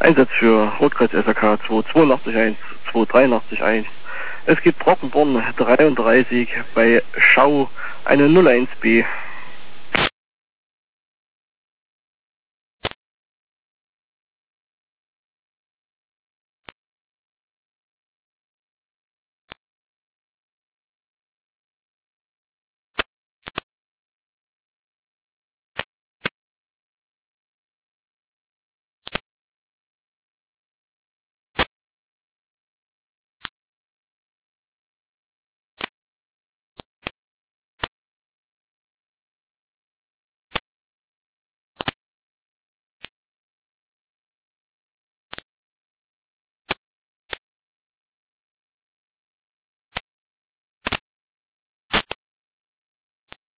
Einsatz für Rotkreuz SRK 2881, 2881. Es gibt Trockenborn 33 bei Schau eine 01B.